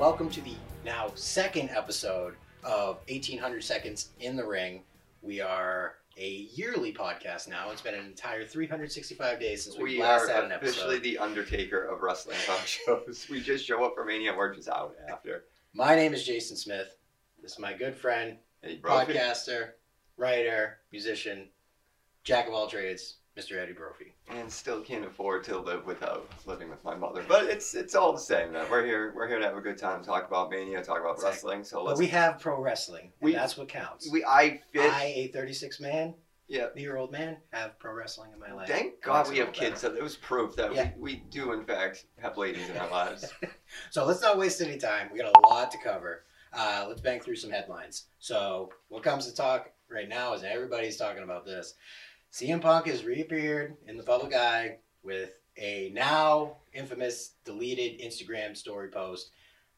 welcome to the now second episode of 1800 Seconds in the Ring. We are a yearly podcast now. It's been an entire 365 days since we last had an episode. We are officially the Undertaker of wrestling talk shows. We just show up for Mania and we're just out after. My name is Jason Smith. This is my good friend, podcaster, writer, musician, jack of all trades, Mr. Eddie Brophy. And still can't afford to live without living with my mother. But it's all the same, man. We're here to have a good time, talk about Mania, talk about wrestling. So we have pro wrestling, and that's what counts. I, a 36-man, year-old man, have pro wrestling in my life. Thank God we have kids, so it was proof that we do, in fact, have ladies in our lives. So let's not waste any time. We got a lot to cover. Let's bang through some headlines. So what comes to talk right now is everybody's talking about this. CM Punk has reappeared in the public eye with a now infamous deleted Instagram story post,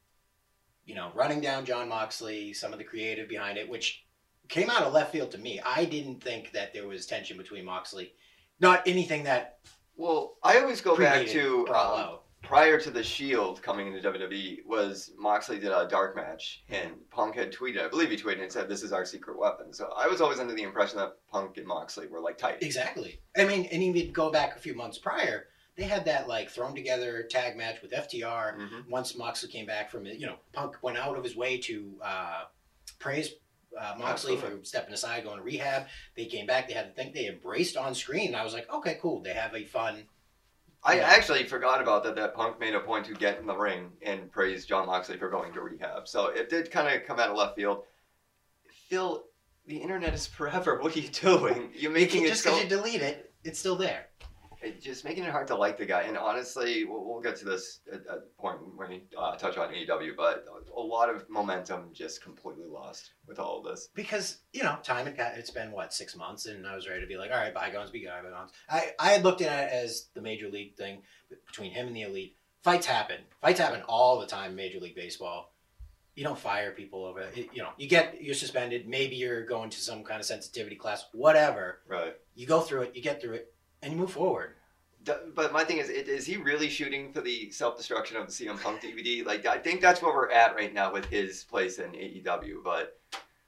running down Jon Moxley, some of the creative behind it, which came out of left field to me. I didn't think that there was tension between Moxley. Not anything that... Well, I always go back to... prior to the Shield coming into WWE, was Moxley did a dark match, and Punk had tweeted, I believe he tweeted and said, "This is our secret weapon." So I was always under the impression that Punk and Moxley were tight. Exactly. I mean, and even go back a few months prior, they had that thrown together tag match with FTR. Mm-hmm. Once Moxley came back from it, Punk went out of his way to praise Moxley for stepping aside, going to rehab. They came back, they had the thing, they embraced on screen, and I was like, okay, cool. They have a fun... I actually forgot about that Punk made a point to get in the ring and praise Jon Moxley for going to rehab. So it did kind of come out of left field. Phil, the internet is forever. What are you doing? You're making just because you delete it, it's still there. Just making it hard to like the guy. And honestly, we'll get to this at the point when we touch on AEW, but a lot of momentum just completely lost with all of this. Because, time it's been, 6 months, and I was ready to be like, all right, bygones be bygones. I had looked at it as the Major League thing between him and the Elite. Fights happen. Fights happen all the time in Major League Baseball. You don't fire people over it. You're suspended. Maybe you're going to some kind of sensitivity class, whatever. Right. You go through it, you get through it, and you move forward. But my thing is he really shooting for the self-destruction of the CM Punk DVD? I think that's where we're at right now with his place in AEW, but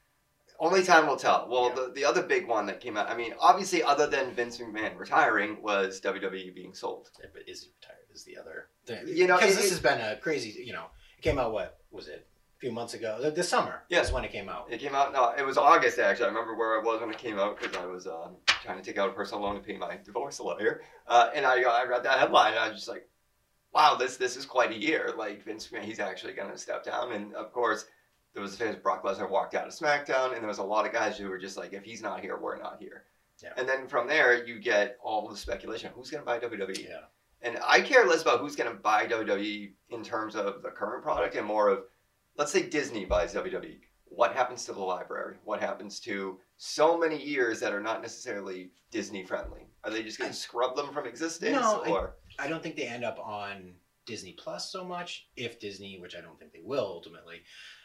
only time will tell. Well, the other big one that came out, I mean, obviously other than Vince McMahon retaring, was WWE being sold. Yeah, but is he retired is the other thing. Because this has been a crazy, it came out, what was it? Few months ago, this summer. Yeah, is when it came out. It came out. No, it was August actually. I remember where I was when it came out because I was trying to take out a personal loan to pay my divorce lawyer, and I read that headline and I was just like, "Wow, this is quite a year." Vince McMahon, he's actually going to step down, and of course, there was the famous Brock Lesnar walked out of SmackDown, and there was a lot of guys who were just like, "If he's not here, we're not here." Yeah. And then from there, you get all the speculation: who's going to buy WWE? Yeah. And I care less about who's going to buy WWE in terms of the current product and more of, let's say Disney buys WWE. What happens to the library? What happens to so many years that are not necessarily Disney friendly? Are they just going to scrub them from existence? No, I don't think they end up on Disney Plus so much. If Disney, which I don't think they will ultimately,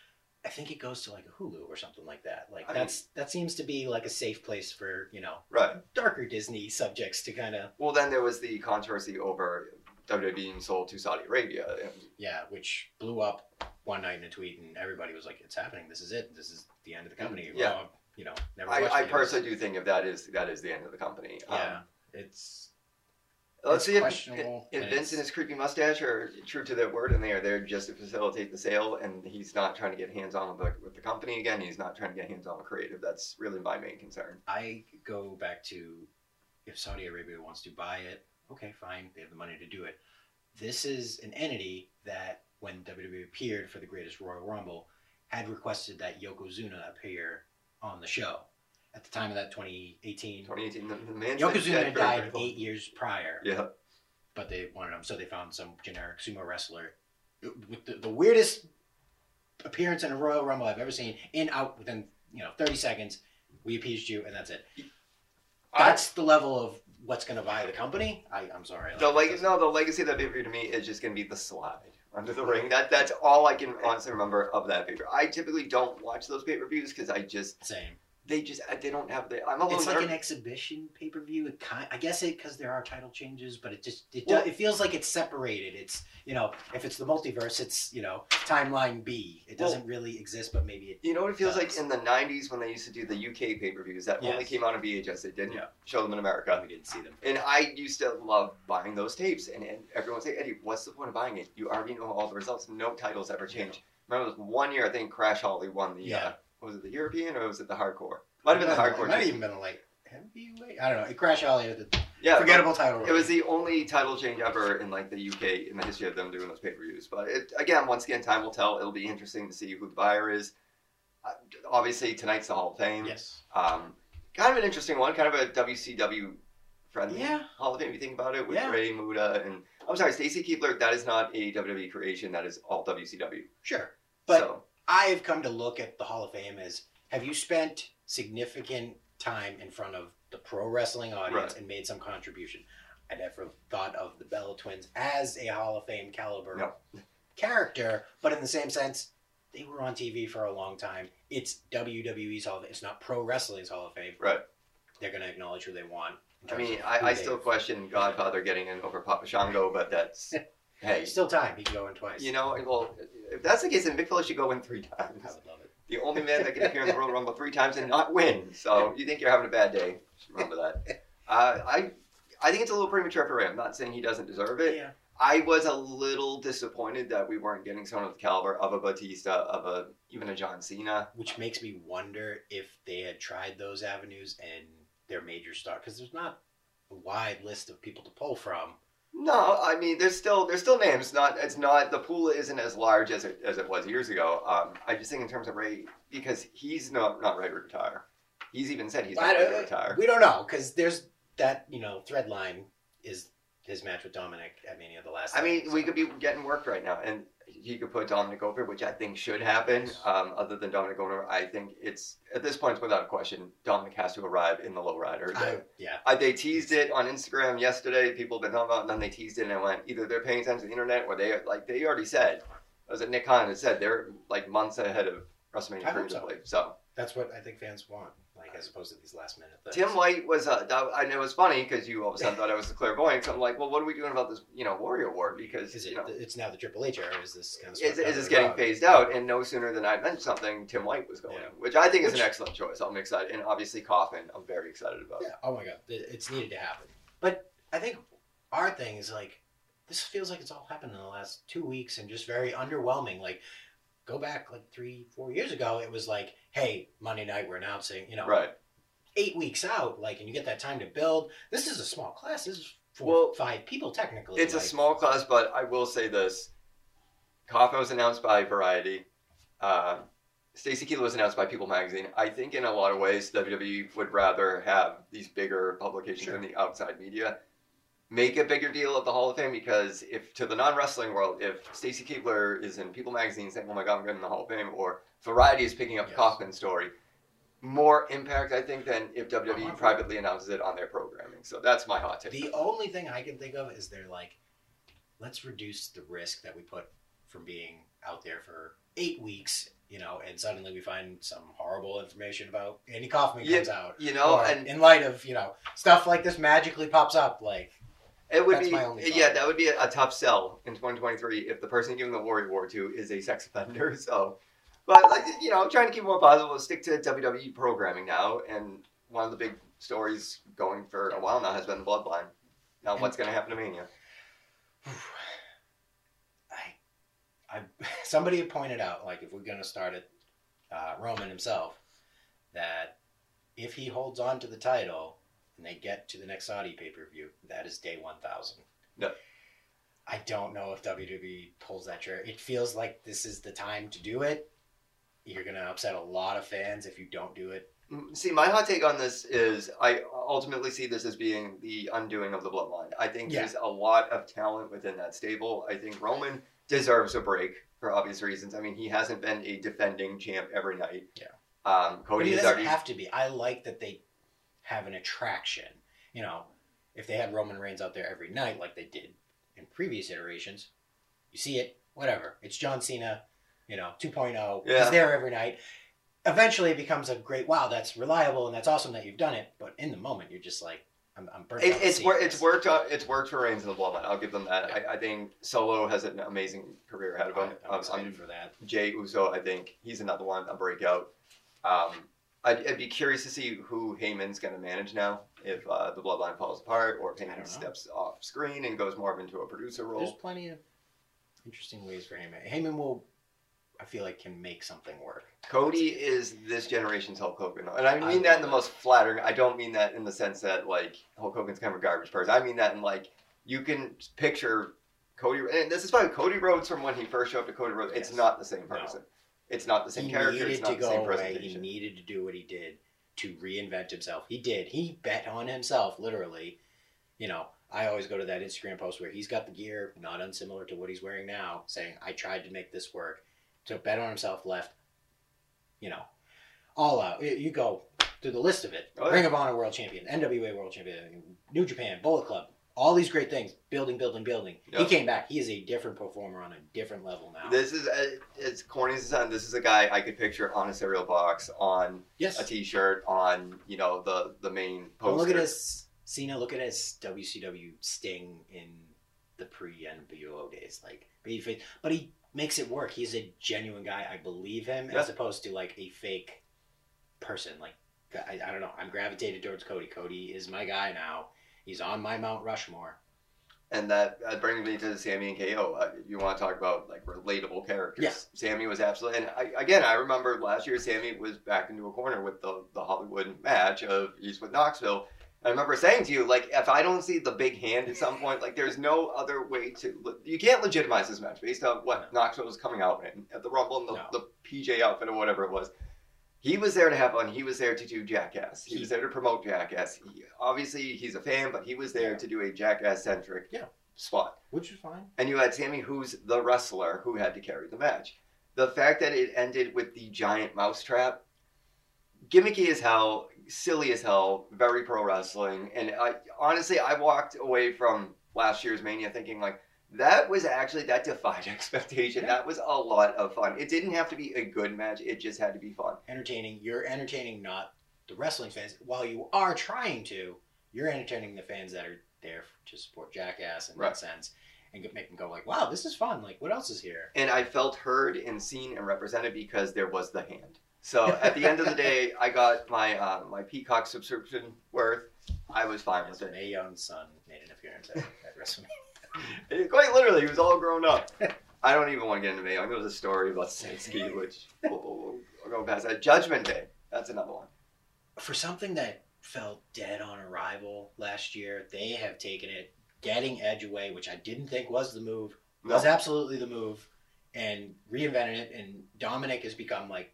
I think it goes to a Hulu or something like that. That seems to be a safe place for darker Disney subjects to kind of. Well, then there was the controversy over WWE being sold to Saudi Arabia. Yeah, which blew up one night in a tweet, and everybody was like, "It's happening. This is it. This is the end of the company." Yeah. Never. I personally do think if that is the end of the company. Yeah, let's see questionable. If Vince and his creepy mustache are true to their word, and they are there just to facilitate the sale, and he's not trying to get hands-on with the company again. He's not trying to get hands-on with creative. That's really my main concern. I go back to if Saudi Arabia wants to buy it, okay, fine. They have the money to do it. This is an entity that, when WWE appeared for the Greatest Royal Rumble, had requested that Yokozuna appear on the show. At the time of that 2018. The man Yokozuna had died 8 years prior. Yeah. But they wanted him, so they found some generic sumo wrestler with the weirdest appearance in a Royal Rumble I've ever seen. In, out, within 30 seconds. We appeased you, and that's it. That's the level of what's going to buy the company. I'm sorry. The legacy of that pay-per-view to me is just going to be the slide under the ring. That's all I can honestly remember of that pay-per-view. I typically don't watch those pay-per-views because I just... Same. they don't have the. I'm a little It's like nervous. an exhibition pay per view. I guess because there are title changes, but Well- it feels like it's separated. It's if it's the multiverse, it's timeline B. It doesn't really exist, but maybe it. You know what it feels does. like in the 90s when they used to do the UK pay-per-views that only Yes. came out on VHS. They didn't Yeah. show them in America. We didn't see them. And I used to love buying those tapes. And everyone would say, Eddie, what's the point of buying it? You already know all the results. No titles ever change. Remember this one year, I think Crash Holly won the, was it the European or was it the Hardcore? Might have been the Hardcore. It might have even been like heavyweight. I don't know. Crash Holly with the Yeah, forgettable title. It was the only title change ever in like the UK in the history of them doing those pay-per-views. But once again, time will tell. It'll be interesting to see who the buyer is. Obviously, tonight's the Hall of Fame. Yes. Kind of an interesting one. Kind of a WCW friendly Hall of Fame. If you think about it, with Ray Muda and I'm sorry, Stacy Keibler. That is not a WWE creation. That is all WCW. Sure, but I've come to look at the Hall of Fame as: have you spent significant time in front of the pro wrestling audience and made some contribution? I never thought of the Bella Twins as a Hall of Fame caliber character, but in the same sense, they were on TV for a long time. It's WWE's Hall of Fame. It's not pro wrestling's Hall of Fame. Right. They're going to acknowledge who they want. I mean, I still question Godfather getting in over Papa Shango, but that's hey, still time. He can go in twice. Well, if that's the case, then Big Fella should go in 3 times. I would love it. The only man that can appear in the Royal Rumble 3 times and not win. So you think you're having a bad day? Just remember that. I think it's a little premature for Ray. I'm not saying he doesn't deserve it. Yeah. I was a little disappointed that we weren't getting someone of the caliber of a Batista, even a John Cena. Which makes me wonder if they had tried those avenues and their major star, because there's not a wide list of people to pull from. No, I mean there's still names. It's not the pool isn't as large as it was years ago. I just think in terms of Ray, because he's not ready to retire. He's even said he's not ready to retire. We don't know, because there's that thread line is his match with Dominic at Mania the last time. I mean, we could be getting worked right now, and he could put Dominic over, which I think should happen. Other than Dominic going over, I think it's at this point, without a question, Dominic has to arrive in the lowrider. They teased it on Instagram yesterday. People have been talking about it, and then they teased it, and it went either they're paying attention to the internet or they already said. Was it Nick Khan that said they're like months ahead of WrestleMania creatively? So that's what I think fans want. As opposed to these last minute things. Tim White was, I know it was funny because you all of a sudden thought I was the clairvoyant. So I'm like, well, what are we doing about this, Warrior Award? Because, it's now the Triple H era. Is this kind of is this getting phased out? And no sooner than I mentioned something, Tim White was going, which I think is an excellent choice. I'm excited. And obviously Coffin, I'm very excited about. Yeah. Oh my God. It's needed to happen. But I think our thing is this feels like it's all happened in the last 2 weeks and just very underwhelming. Go back 3-4 years ago, it was hey, Monday night we're announcing, Right. 8 weeks out, and you get that time to build. This is a small class. This is 4 or 5 people technically. It's a small class, but I will say this: Coffin was announced by Variety. Stacy Keibler was announced by People Magazine. I think in a lot of ways, WWE would rather have these bigger publications in the outside media make a bigger deal of the Hall of Fame, because if to the non-wrestling world, if Stacy Keibler is in People Magazine saying, "Oh my God, I'm getting in the Hall of Fame," or Variety is picking up the Coffin story. More impact, I think, than if WWE privately announces it on their programming. So that's my hot take. The only thing I can think of is they're let's reduce the risk that we put from being out there for 8 weeks, and suddenly we find some horrible information about Andy Kaufman comes out. And in light of, stuff like this magically pops up, it would that's be, my only thought. that would be a tough sell in 2023 if the person giving the Warrior Award to is a sex offender. So... But, I'm trying to keep more positive. Stick to WWE programming now. And one of the big stories going for a while now has been the Bloodline. Now, what's going to happen to Mania? Somebody had pointed out, if we're going to start at Roman himself, that if he holds on to the title and they get to the next Saudi pay-per-view, that is day 1,000. No. I don't know if WWE pulls that trigger. It feels like this is the time to do it. You're going to upset a lot of fans if you don't do it. See, my hot take on this is I ultimately see this as being the undoing of the Bloodline. I think there's a lot of talent within that stable. I think Roman deserves a break for obvious reasons. I mean, he hasn't been a defending champ every night. Yeah. Cody but he doesn't have to be. I like that they have an attraction. If they had Roman Reigns out there every night like they did in previous iterations, you see it, whatever. It's John Cena. 2.0. He's there every night. eventually it becomes a great, wow, that's reliable and that's awesome that you've done it. But in the moment, you're just like, I'm burnt out. It's worked for Reigns and the Bloodline. I'll give them that. Yeah. I think Solo has an amazing career ahead of him. I'm excited for that. Jey Uso, I think he's another one, a breakout. I'd be curious to see who Heyman's going to manage now, if the Bloodline falls apart, or if Heyman steps off screen and goes more into a producer role. There's plenty of interesting ways for Heyman. Heyman will, I feel like, can make something work. Cody is this generation's Hulk Hogan. And I mean that in the most flattering. I don't mean that in the sense that, like, Hulk Hogan's kind of a garbage person. I mean that in, like, you can picture Cody. And this is why Cody Rhodes, from when he first showed up to Cody Rhodes, it's not the same person. No. It's not the same character. It's not the same presentation. He needed to do what he did to reinvent himself. He did. He bet on himself, literally. You know, I always go to that Instagram post where he's got the gear, not unsimilar to what he's wearing now, saying, I tried to make this work. So bet on himself, left, you know, all out. You go through the list of it. Oh, yeah. Ring of Honor World Champion, NWA World Champion, New Japan, Bullet Club, all these great things. Building. Yep. He came back. He is a different performer on a different level now. This is, it's corny as it sounds, this is a guy I could picture on a cereal box, on a t-shirt, on, you know, the main poster. Well, look at his, Cena, look at his WCW Sting in the pre-NWO days. Like, babyface. But he makes it work. He's a genuine guy. I believe him, as opposed to, like, a fake person. Like, I don't know. I'm gravitated towards Cody. Cody is my guy now. He's on my Mount Rushmore. And that brings me to Sammy and KO. You want to talk about, like, relatable characters. Yeah. Sammy was absolutely... And I remember last year Sammy was backed into a corner with the Hollywood match of Eastwood Knoxville. I remember saying to you, like, if I don't see the big hand at some point, like, there's no other way to... You can't legitimize this match based on what Knoxville was coming out in at the Rumble and the PJ outfit or whatever it was. He was there to have fun. He was there to do Jackass. He was there to promote Jackass. Obviously, he's a fan, but he was there to do a Jackass-centric spot. Which is fine. And you had Sammy, who's the wrestler, who had to carry the match. The fact that it ended with the giant mousetrap, gimmicky as hell, silly as hell, very pro wrestling. And honestly, I walked away from last year's Mania thinking, like, that defied expectation. Yeah. That was a lot of fun. It didn't have to be a good match. It just had to be fun. Entertaining. You're entertaining not the wrestling fans. While you are trying to, you're entertaining the fans that are there to support Jackass in that sense. And make them go like, wow, this is fun. Like, what else is here? And I felt heard and seen and represented because there was the hand. So at the end of the day, I got my my Peacock subscription worth. I was fine with it. Mae Young's son made an appearance at WrestleMania. Quite literally, he was all grown up. I don't even want to get into Mae Young. There was a story about Sansky, which we'll go past that. Judgment Day. That's another one. For something that felt dead on arrival last year, they have taken it, getting Edge away, which I didn't think was the move, was absolutely the move, and reinvented it, and Dominic has become, like,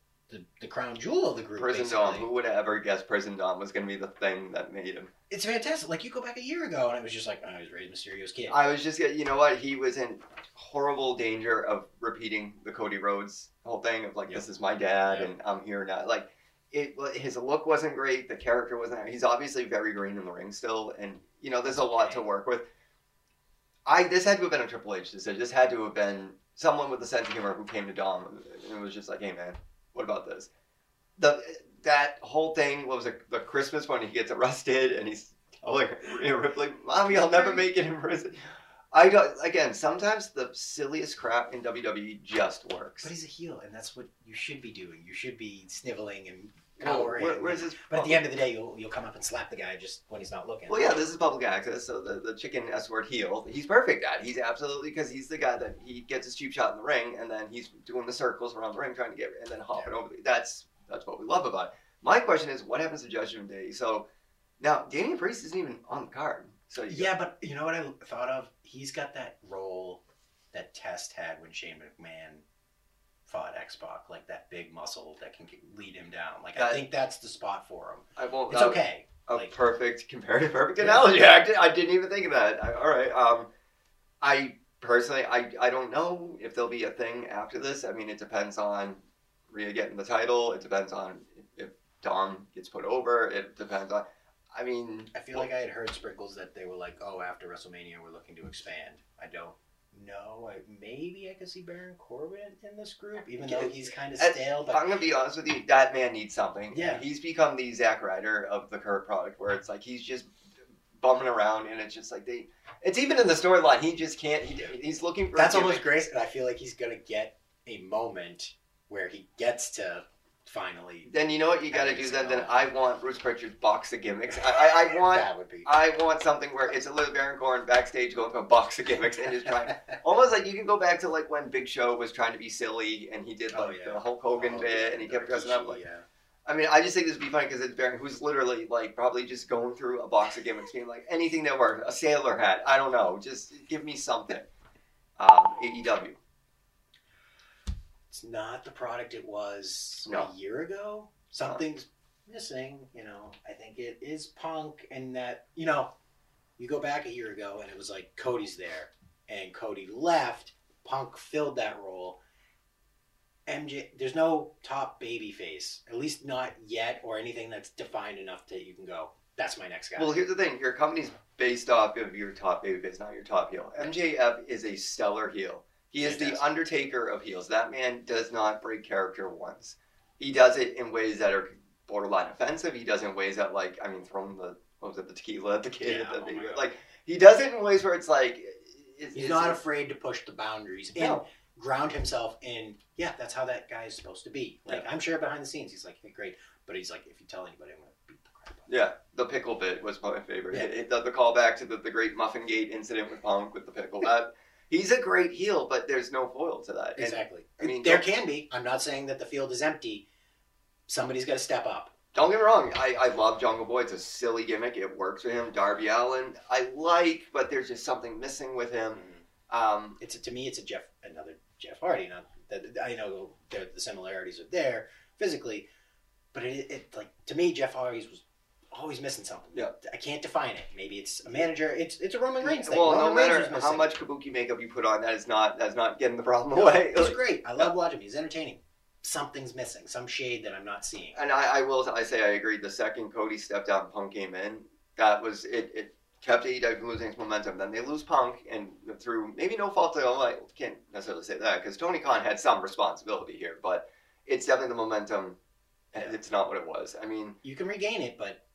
the crown jewel of the group. Prison Dom. Who would have ever guessed Prison Dom was going to be the thing that made him? It's fantastic. Like, you go back a year ago, and it was just like, oh, he was raised Mysterio's kid. I was just, you know what? He was in horrible danger of repeating the Cody Rhodes whole thing of, like, this is my dad, and I'm here now. Like, his look wasn't great. The character wasn't. He's obviously very green in the ring still, and, you know, there's a lot to work with. This had to have been a Triple H decision. This had to have been someone with a sense of humor who came to Dom and was just like, hey, man, what about this? That whole thing, what was it, the Christmas when he gets arrested and he's like, Ripley, Mommy, I'll never make it in prison. Again, sometimes the silliest crap in WWE just works. But he's a heel, and that's what you should be doing. You should be sniveling and cowering. Where's his but at the end of the day, you'll come up and slap the guy just when he's not looking. Well, yeah, this is public access, so the chicken S-word heel, he's perfect at it. He's absolutely, because he's the guy that he gets his cheap shot in the ring, and then he's doing the circles around the ring trying to get, and then hopping over. That's what we love about it. My question is, what happens to Judgment Day? So, now, Damian Priest isn't even on the card. So but you know what I thought of? He's got that role that Test had when Shane McMahon fought X-Pac, like that big muscle that can lead him down. Like, I think that's the spot for him. It's okay. Perfect analogy. I didn't even think of that. All right. I personally, I don't know if there'll be a thing after this. I mean, it depends on Rhea getting the title. It depends on if Dom gets put over. It depends on... I mean... I feel like I had heard sprinkles that they were like, oh, after WrestleMania, we're looking to expand. I don't know. Maybe I could see Baron Corbin in this group, even Yeah. though he's kind of stale. But I'm gonna be honest with you, that man needs something. Yeah. He's become the Zack Ryder of the current product, where it's like he's just bumming around, and it's just like it's even in the storyline. He just can't. He's looking for. that's almost great, and I feel like he's gonna get a moment where he gets to finally. Then you know what you got to I think do. so. Then I want Bruce Pritchard's box of gimmicks. I want. That would be. I want something where it's a little Baron Corbin backstage going for a box of gimmicks and just trying. Almost like you can go back to like when Big Show was trying to be silly and he did like the Hulk Hogan bit and he kept dressing up like. Yeah. I mean, I just think this would be funny because it's Baron who's literally like probably just going through a box of gimmicks, being like anything that works, a sailor hat, I don't know, just give me something. AEW. It's not the product it was No. a year ago. Something's missing, you know. I think it is Punk, and that, you know, you go back a year ago and it was like Cody's there, and Cody left. Punk filled that role. MJ, there's no top baby face, at least not yet, or anything that's defined enough that you can go, that's my next guy. Well, here's the thing: your company's based off of your top babyface, not your top heel. MJF is a stellar heel. He is the Undertaker of heels. That man does not break character once. He does it in ways that are borderline offensive. He does it in ways that, like, I mean, throwing the tequila at the kid. Yeah, oh my God. Like, he does it in ways where it's like he's not afraid to push the boundaries and No. ground himself in. Yeah, that's how that guy is supposed to be. Like, I'm sure behind the scenes he's like, hey, great, but he's like, if you tell anybody, I'm gonna beat the crap out of you. Yeah, the pickle bit was my favorite. Yeah. The callback to the great Muffin Gate incident with Punk with the pickle. He's a great heel, but there's no foil to that. Exactly. I mean, there can be. I'm not saying that the field is empty. Somebody's got to step up. Don't get me wrong. I love Jungle Boy. It's a silly gimmick. It works for him. Darby Allin, I like, but there's just something missing with him. To me, it's another Jeff Hardy. Not that I know the similarities are there physically, but it like to me, Jeff Hardy's was always missing something. Yeah. I can't define it. Maybe it's a manager. It's a Roman Reigns thing. Well, Roman no matter Reigns was how missing. much kabuki makeup you put on, that's not getting the problem No, away. he's great. I love watching him. He's entertaining. Something's missing. Some shade that I'm not seeing. And I say I agree. The second Cody stepped out and Punk came in, that was it. Kept AEW from losing its momentum. Then they lose Punk, and through maybe no fault of their own, I can't necessarily say that because Tony Khan had some responsibility here, but it's definitely the momentum. And it's not what it was. I mean, you can regain it, but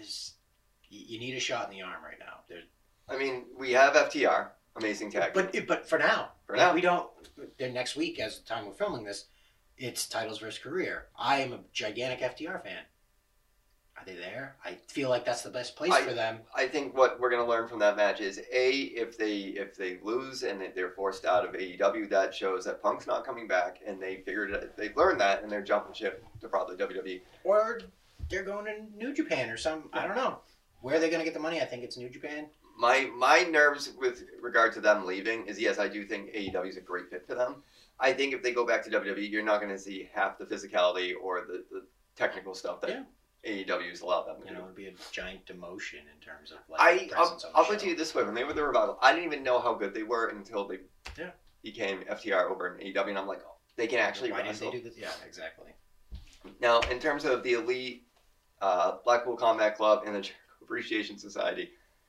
you need a shot in the arm right now. I mean, we have FTR, amazing tag team. But for now, For we don't. Then next week, as the time we're filming this, it's titles versus career. I am a gigantic FTR fan. Are they there? I feel like that's the best place for them. I think what we're going to learn from that match is if they lose and they're forced out of AEW, that shows that Punk's not coming back, and they've learned that, and they're jumping ship to probably WWE. Or they're going to New Japan or some. I don't know where they're going to get the money. I think it's New Japan. My nerves with regard to them leaving is, yes, I do think AEW is a great fit for them. I think if they go back to WWE, you're not going to see half the physicality or the technical stuff that AEW's allowed them to do. It would be a giant demotion in terms of like presence on the I'll show. put you this way: when they were the Revival, I didn't even know how good they were until they became FTR over in AEW, and I'm like, oh, they can actually Why wrestle. didn't they do this? Yeah, exactly. Now, in terms of the Elite, Blackpool Combat Club, and the Jericho Appreciation Society,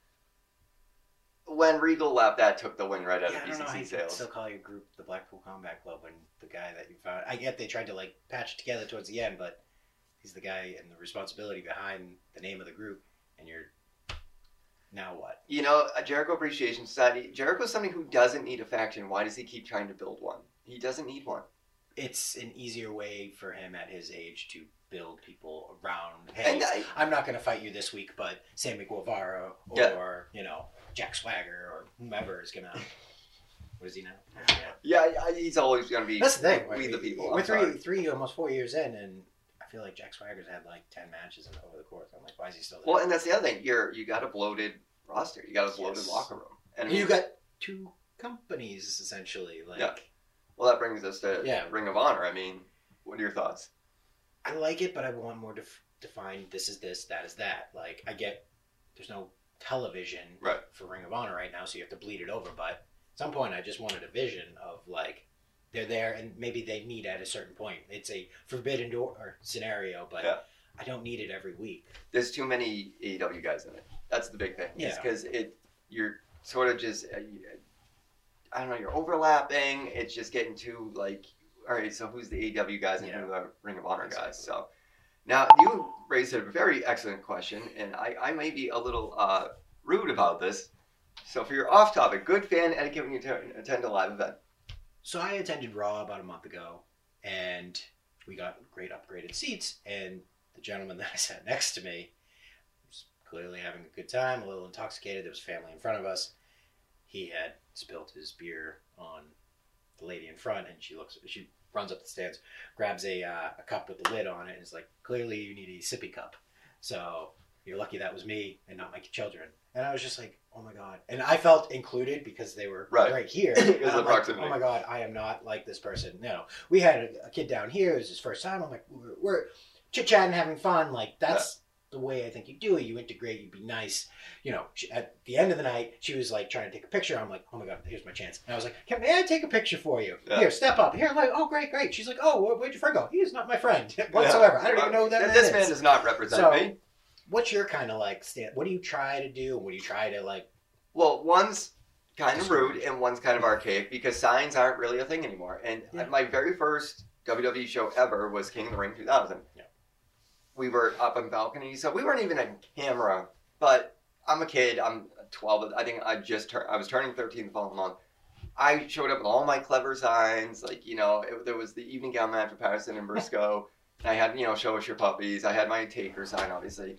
when Regal left, that took the win right out of I don't know how BCC you sales. still call your group the Blackpool Combat Club when the guy that you found. I get they tried to like patch it together towards the end, but he's the guy and the responsibility behind the name of the group, and you're now what? You know, a Jericho Appreciation Society. Jericho's somebody who doesn't need a faction. Why does he keep trying to build one? He doesn't need one. It's an easier way for him at his age to build people around. Hey, I'm not going to fight you this week, but Sammy Guevara or Jack Swagger or whomever is going to. What is he now? Yeah, he's always going to be. That's the thing. We the people. We're three, almost 4 years in, and I feel like Jack Swagger's had like 10 matches over the course. I'm like, why is he still there? Well, and that's the other thing. You got a bloated roster. You got a bloated locker room, and you got two companies essentially. Well, that brings us to Ring of Honor. I mean, what are your thoughts? I like it, but I want more defined. This is this, that is that. Like, I get there's no television for Ring of Honor right now, so you have to bleed it over. But at some point, I just wanted a vision of like they're there, and maybe they meet at a certain point. It's a forbidden door scenario, but I don't need it every week. There's too many AEW guys in it. That's the big thing. Yeah, because you're sort of just. I don't know, you're overlapping. It's just getting too like, all right, so who's the AEW guys and who are the Ring of Honor guys? So now you raised a very excellent question, and I may be a little rude about this. So for your off topic, good fan etiquette when you attend a live event. So I attended Raw about a month ago, and we got great upgraded seats, and the gentleman that I sat next to me was clearly having a good time, a little intoxicated. There was family in front of us. He had spilled his beer on the lady in front, and she runs up the stairs, grabs a cup with the lid on it, and is like, clearly you need a sippy cup. So you're lucky that was me and not my children. And I was just like, oh my God. And I felt included because they were right here. Because of the proximity. Oh my God, I am not like this person. No. We had a kid down here. It was his first time. I'm like, we're chit-chatting, having fun. Like, that's the way I think you do it. You integrate, you be nice. You know, at the end of the night, she was like trying to take a picture. I'm like, oh my God, here's my chance. And I was like, may I take a picture for you? Yeah. Here, step up. Here, I'm like, oh, great. She's like, oh, where'd your friend go? He is not my friend whatsoever. I don't even know who that man is. This man does not represent me. What's your kind of like what do you try to do? What do you try to like? Well, one's kind of rude and one's kind of archaic because signs aren't really a thing anymore. And my very first WWE show ever was King of the Ring 2000. Yeah. We were up on balcony, so we weren't even on camera. But I'm a kid. I'm 12. I think I was turning 13 the following month. I showed up with all my clever signs, like, you know, there was the evening gown match with Patterson and Briscoe. I had, you know, show us your puppies. I had my Taker sign, obviously.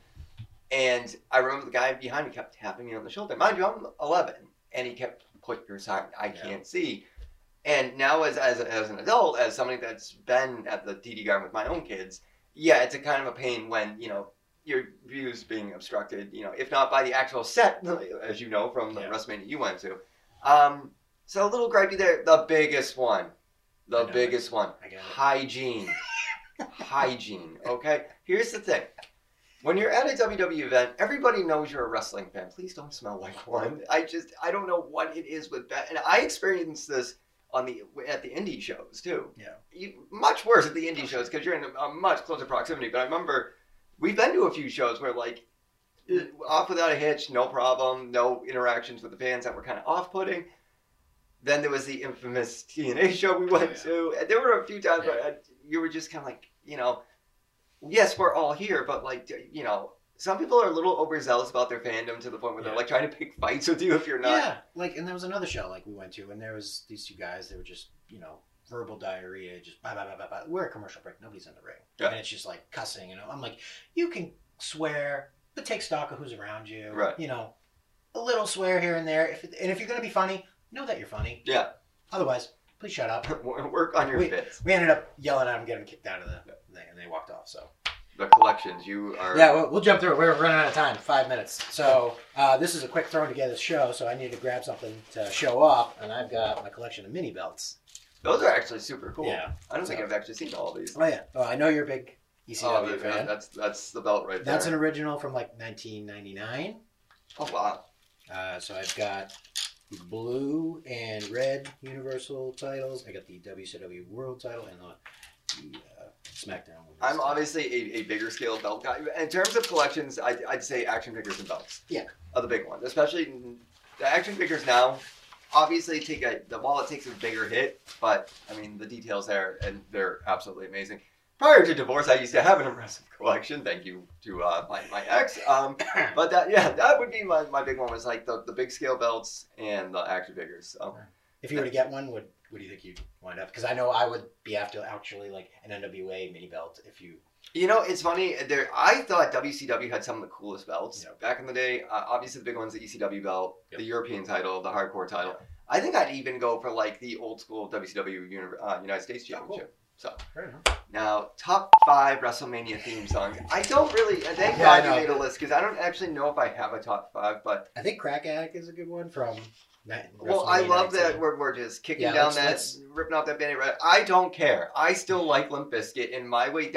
And I remember the guy behind me kept tapping me on the shoulder. Mind you, I'm 11. And he kept, put your sign, I can't see. And now as an adult, as somebody that's been at the TD Garden with my own kids, yeah, it's a kind of a pain when, you know, your views being obstructed, you know, if not by the actual set, as you know, from the WrestleMania you went to. So a little gripey there. The biggest one. Hygiene. Hygiene, okay? Here's the thing. When you're at a WWE event, everybody knows you're a wrestling fan. Please don't smell like one. I don't know what it is with that. And I experienced this at the indie shows, too. Yeah. Much worse at the indie shows because you're in a much closer proximity. But I remember we've been to a few shows where, like, off without a hitch, no problem, no interactions with the fans that were kind of off-putting. Then there was the infamous TNA show we went to. And there were a few times where you were just kind of like, you know, yes, we're all here, but like, you know, some people are a little overzealous about their fandom to the point where they're like trying to pick fights with you if you're not. Yeah, like, and there was another show like we went to, and there was these two guys. They were just, you know, verbal diarrhea, just blah, blah, blah, blah, blah. We're a commercial break. Nobody's in the ring, and it's just like cussing. You know, I'm like, you can swear, but take stock of who's around you. Right. You know, a little swear here and there. If you're gonna be funny, know that you're funny. Yeah. Otherwise, please shut up. Work on your bits. We ended up yelling at them, getting kicked out of the thing, and they walked off. So the collections, you are. Yeah, we'll jump through it. We're running out of time. 5 minutes. So this is a quick thrown together show. So I need to grab something to show off, and I've got my collection of mini belts. Those are actually super cool. Yeah. I don't think I've actually seen all these. Oh yeah. Oh, I know you're a big ECW fan. That's the belt right there. That's an original from like 1999. Oh wow. So I've got the blue and red Universal titles. I got the WCW World title and the SmackDown. I'm obviously a bigger scale belt guy. In terms of collections, I'd say action figures and belts. Yeah. Are the big ones. Especially the action figures now, obviously the wallet takes a bigger hit, but I mean the details there, and they're absolutely amazing. Prior to divorce, I used to have an impressive collection. Thank you to my ex. But that would be my big one, was like the big scale belts and the action figures. So, if you were to get one, what do you think you'd wind up? Because I know I would be after actually like an NWA mini belt if you. You know, it's funny. I thought WCW had some of the coolest belts back in the day. Obviously, the big one's the ECW belt, the European title, the hardcore title. Yep. I think I'd even go for like the old school WCW United States Championship. Cool. So now, top 5 WrestleMania theme songs. I don't really. Thank God you made a list because I don't actually know if I have a top 5, but I think Crack Addict is a good one from. Well, I love that we're just kicking down ripping off that Band-Aid. I don't care. I still like Limp Bizkit in my way.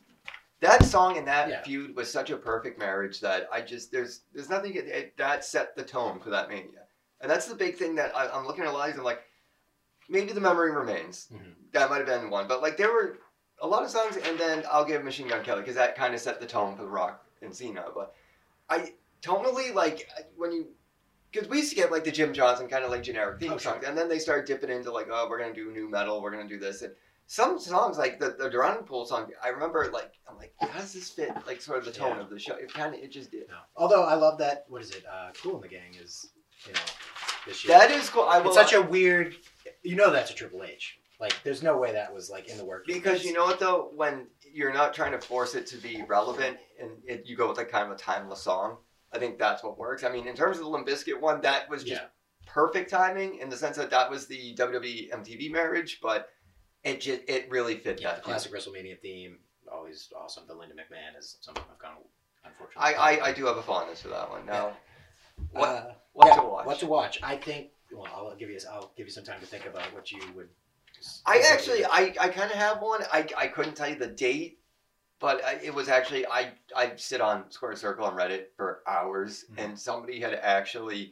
That song and that feud was such a perfect marriage that there's nothing that set the tone for that Mania, and that's the big thing that I'm looking at a lot of these and I'm like. Maybe The Memory Remains. Mm-hmm. That might have been one. But, like, there were a lot of songs, and then I'll give Machine Gun Kelly, because that kind of set the tone for The Rock and Cena. But tonally, like, when you because we used to get like the Jim Johnson kind of like generic theme Oh, sure. songs, and then they started dipping into like, oh, we're gonna do new metal, we're gonna do this, and some songs like the Duran Pool song, I remember like I'm like, how does this fit like sort of the tone Yeah. of the show? It just did. No. Although I love that. What is it? Cool in the Gang is this year. That is cool. It's such a weird. That's a Triple H. Like, there's no way that was like in the works. Because you know what though, when you're not trying to force it to be relevant and you go with like kind of a timeless song, I think that's what works. I mean, in terms of the Limp Bizkit one, that was just perfect timing in the sense that was the WWE MTV marriage, but it really fit that. The classic WrestleMania theme, always awesome. The Linda McMahon is something I've kind of unfortunately. I do have a fondness for that one. Now, what to watch? What to watch? I think. Well, I'll give you some time to think about what you would. I kind of have one. I couldn't tell you the date, but it was actually I sit on Square Circle on Reddit for hours, and somebody had actually,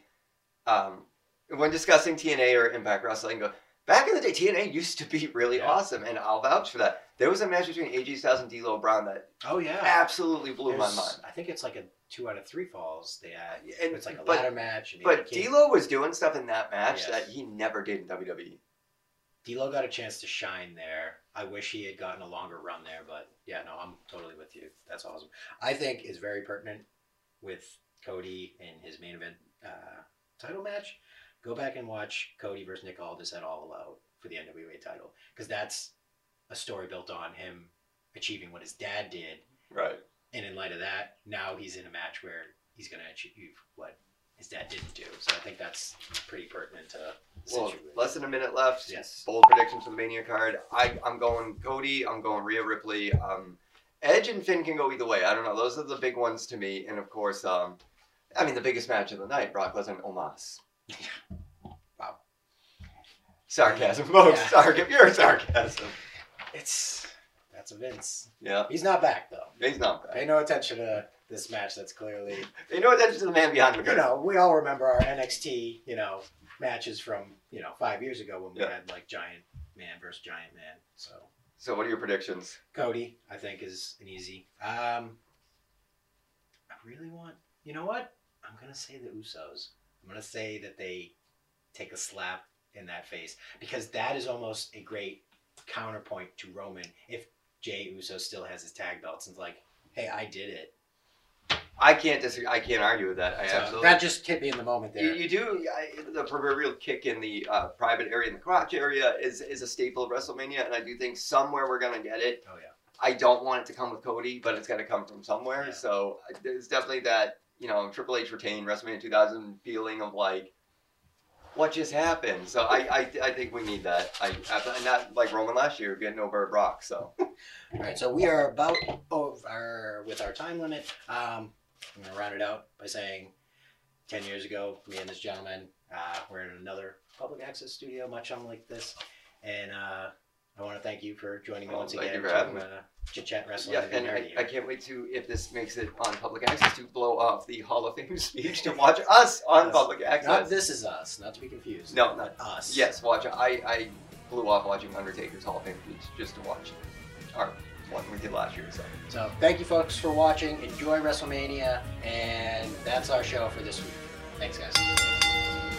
when discussing TNA or Impact Wrestling, go back in the day TNA used to be really awesome, and I'll vouch for that. There was a match between AJ Styles and D'Lo Brown that absolutely blew my mind. I think it's like a 2 out of 3 falls. They had and, it's like a ladder match. But D'Lo was doing stuff in that match that he never did in WWE. D'Lo got a chance to shine there. I wish he had gotten a longer run there, but I'm totally with you. That's awesome. I think is very pertinent with Cody in his main event title match. Go back and watch Cody versus Nick Aldis at All Out for the NWA title, because that's a story built on him achieving what his dad did. Right. And in light of that, now he's in a match where he's going to achieve what his dad didn't do. So I think that's pretty pertinent to less than a minute left. Yes. Bold predictions for the Mania card. I'm going Cody. I'm going Rhea Ripley. Edge and Finn can go either way. I don't know. Those are the big ones to me. And of course, the biggest match of the night, Brock Lesnar and Omos. Wow. Sarcasm, folks. Yeah. Pure sarcasm. That's a Vince. Yeah. He's not back, though. He's not back. Pay no attention to this match that's clearly... Pay no attention to the man behind the curtain. We all remember our NXT, matches from, 5 years ago when we had, like, Giant Man versus Giant Man. So what are your predictions? Cody, I think, is an easy. I really want... You know what? I'm going to say the Usos. I'm going to say that they take a slap in that face, because that is almost a great counterpoint to Roman if Jey Uso still has his tag belts and is like, hey, I did it. I can't disagree. I can't argue with that. Absolutely. That just hit me in the moment there. You do. The proverbial kick in the private area, in the crotch area, is a staple of WrestleMania, and I do think somewhere we're going to get it. Oh, yeah. I don't want it to come with Cody, but it's got to come from somewhere. Yeah. So there's definitely that, Triple H retained WrestleMania 2000 feeling of like, what just happened? So I think we need that. Not like Roman last year getting over Brock. So, all right. So we are about over with our time limit. I'm going to round it out by saying, 10 years ago, me and this gentleman were in another public access studio, much unlike this, and I want to thank you for joining me once again. Thank you for having me. Chit Chat Wrestling. Yeah, and I can't wait to, if this makes it on public access, to blow off the Hall of Fame speech to watch us on public access. Not This Is Us, not to be confused. No, not us. Yes, watch. I blew off watching Undertaker's Hall of Fame speech just to watch our one we did last year. So thank you folks for watching. Enjoy WrestleMania, and that's our show for this week. Thanks, guys.